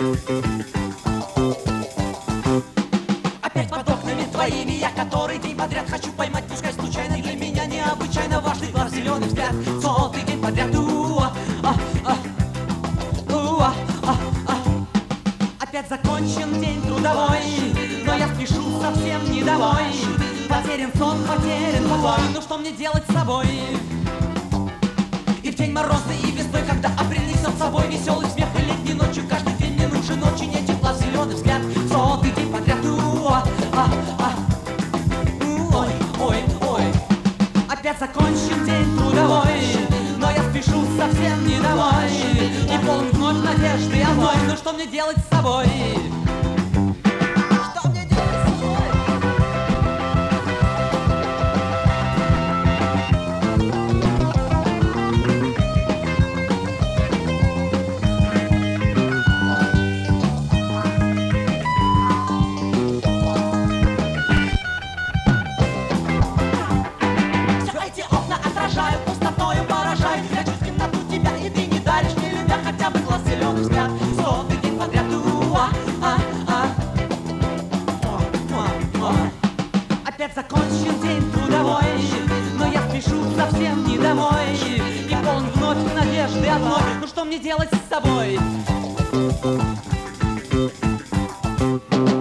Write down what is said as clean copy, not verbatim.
Опять под окнами твоими я который день подряд хочу поймать, пускай случайно, для меня необычайно важный глаз, зеленый взгляд. Сотый день подряд, опять закончен день трудовой, но я спешу совсем не домой. Потерян сон, потерян покой, ну что мне делать с собой? И в день морозный, и весной, когда апрель несет с собой веселый смех, и летней ночью каждый день мне нужен очень этих глаз, зеленый взгляд. Сотый день подряд, ой, опять закончен день трудовой, но я спешу совсем не домой. И полон вновь надежды одной, ну что мне делать с собой? Что мне делать с собой? Все эти окна отражают, пустотою поражают. Я чуть в темноту тебя, и ты не даришь мне, любя, хотя бы глаз, зеленый взгляд. Сотый день подряд, опять закончен день трудовой, но я спешу совсем не домой. И полон вновь надежды одной, ну что мне делать с собой?